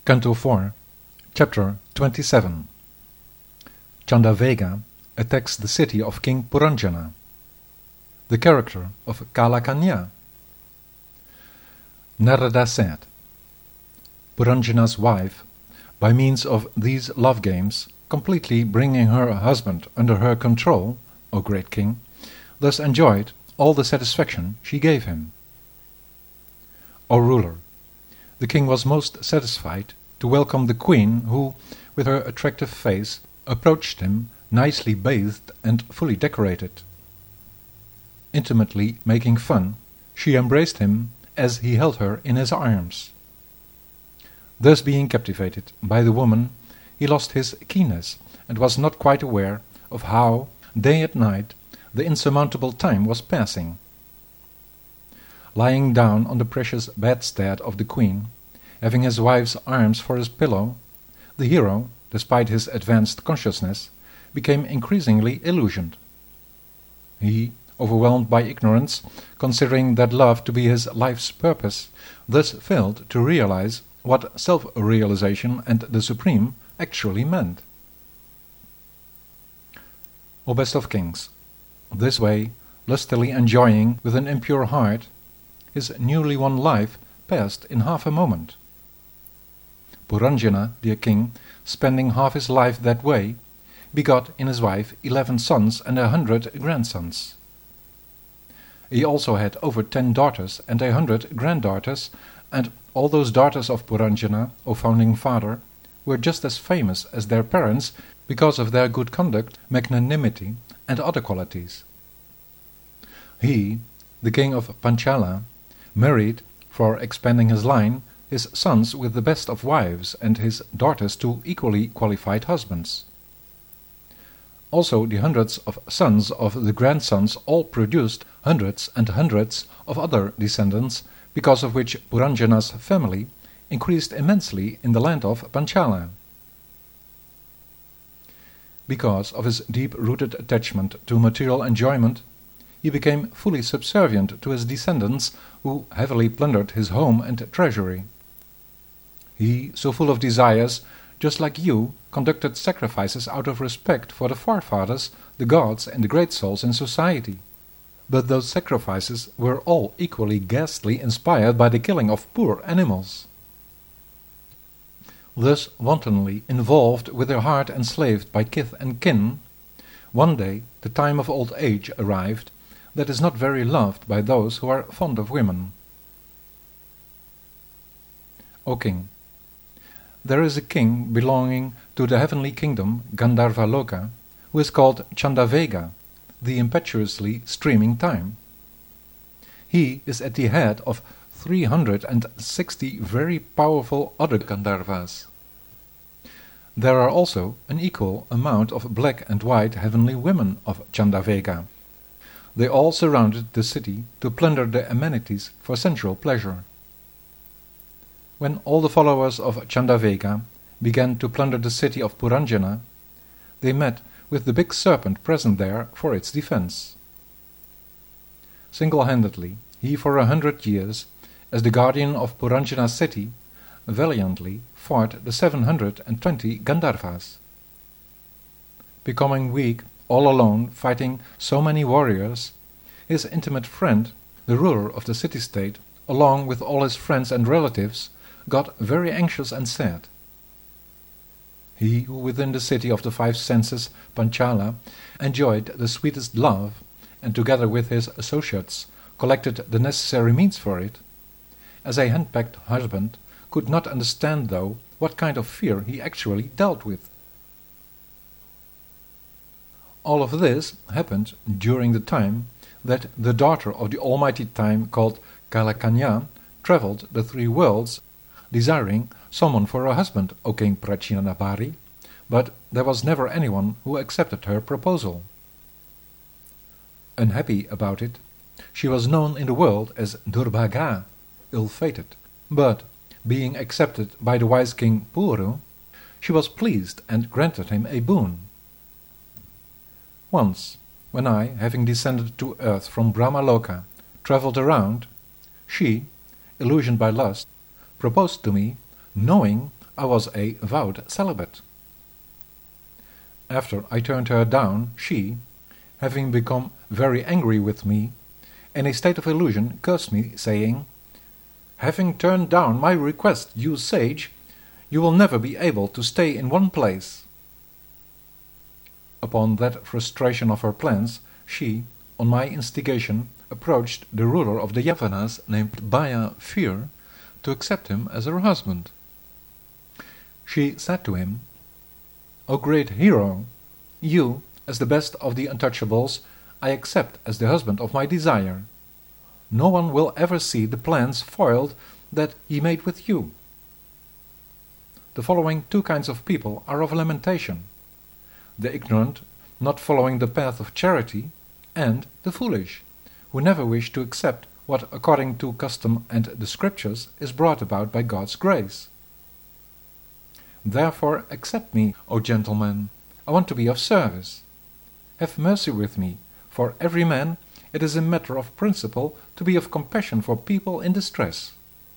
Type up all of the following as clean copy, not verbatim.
Canto 4, Chapter 27. Chandavega attacks the city of King Puranjana. The character of Kalakanya. Narada said, Puranjana's wife, by means of these love games, completely bringing her husband under her control, O great king, thus enjoyed all the satisfaction she gave him. O ruler, the king was most satisfied to welcome the queen who, with her attractive face, approached him nicely bathed and fully decorated. Intimately making fun, she embraced him as he held her in his arms. Thus being captivated by the woman, he lost his keenness and was not quite aware of how, day and night, the insurmountable time was passing. Lying down on the precious bedstead of the queen, having his wife's arms for his pillow, the hero, despite his advanced consciousness, became increasingly illusioned. He, overwhelmed by ignorance, considering that love to be his life's purpose, thus failed to realize what self-realization and the supreme actually meant. O best of kings, this way, lustily enjoying with an impure heart, his newly won life passed in half a moment. Puranjana, dear king, spending half his life that way, begot in his wife 11 sons and 100 grandsons. He also had over 10 daughters and 100 granddaughters, and all those daughters of Puranjana, O founding father, were just as famous as their parents because of their good conduct, magnanimity, and other qualities. He, the king of Panchala, married, for expanding his line, his sons with the best of wives and his daughters to equally qualified husbands. Also the hundreds of sons of the grandsons all produced hundreds and hundreds of other descendants, because of which Puranjana's family increased immensely in the land of Panchala. Because of his deep-rooted attachment to material enjoyment, he became fully subservient to his descendants, who heavily plundered his home and treasury. He, so full of desires, just like you, conducted sacrifices out of respect for the forefathers, the gods, and the great souls in society. But those sacrifices were all equally ghastly, inspired by the killing of poor animals. Thus wantonly involved with their heart enslaved by kith and kin, one day the time of old age arrived that is not very loved by those who are fond of women. O king, there is a king belonging to the heavenly kingdom Gandharvaloka, who is called Chandavega, the impetuously streaming time. He is at the head of 360 very powerful other Gandharvas. There are also an equal amount of black and white heavenly women of Chandavega. They all surrounded the city to plunder the amenities for sensual pleasure. When all the followers of Chandavega began to plunder the city of Puranjana, they met with the big serpent present there for its defense. Single-handedly, he for 100 years, as the guardian of Puranjana city, valiantly fought the 720 Gandharvas. Becoming weak, all alone, fighting so many warriors, his intimate friend, the ruler of the city-state, along with all his friends and relatives, got very anxious and sad. He who within the city of the 5 senses, Panchala, enjoyed the sweetest love, and together with his associates collected the necessary means for it, as a henpecked husband, could not understand, though, what kind of fear he actually dealt with. All of this happened during the time that the daughter of the almighty time, called Kalakanya, travelled the 3 worlds, desiring someone for her husband, O King Prachinanabhari, but there was never anyone who accepted her proposal. Unhappy about it, she was known in the world as Durbhaga, ill-fated, but, being accepted by the wise king Puru, she was pleased and granted him a boon. Once, when I, having descended to earth from Brahmaloka, travelled around, she, illusioned by lust, proposed to me, knowing I was a vowed celibate. After I turned her down, she, having become very angry with me, in a state of illusion cursed me, saying, "Having turned down my request, you sage, you will never be able to stay in one place." Upon that frustration of her plans, she, on my instigation, approached the ruler of the Yavanas named Baya Fir to accept him as her husband. She said to him, "O great hero, you, as the best of the untouchables, I accept as the husband of my desire. No one will ever see the plans foiled that he made with you." The following two kinds of people are of lamentation: the ignorant, not following the path of charity, and the foolish, who never wish to accept what, according to custom and the Scriptures, is brought about by God's grace. Therefore accept me, O gentleman. I want to be of service. Have mercy with me, for every man it is a matter of principle to be of compassion for people in distress.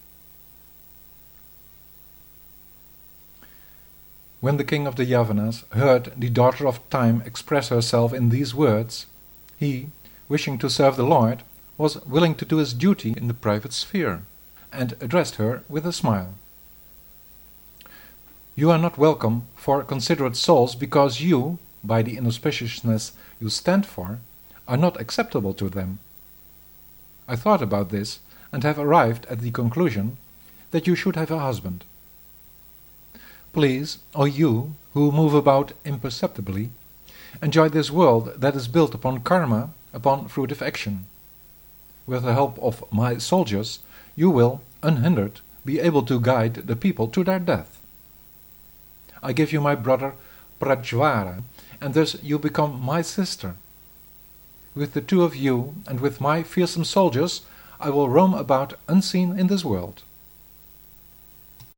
When the king of the Yavanas heard the daughter of Time express herself in these words, he, wishing to serve the Lord, was willing to do his duty in the private sphere, and addressed her with a smile. "You are not welcome for considerate souls because you, by the inauspiciousness you stand for, are not acceptable to them. I thought about this, and have arrived at the conclusion that you should have a husband. Please, O you, who move about imperceptibly, enjoy this world that is built upon karma, upon fruitive action. With the help of my soldiers, you will, unhindered, be able to guide the people to their death. I give you my brother Prajvara, and thus you become my sister. With the two of you, and with my fearsome soldiers, I will roam about unseen in this world."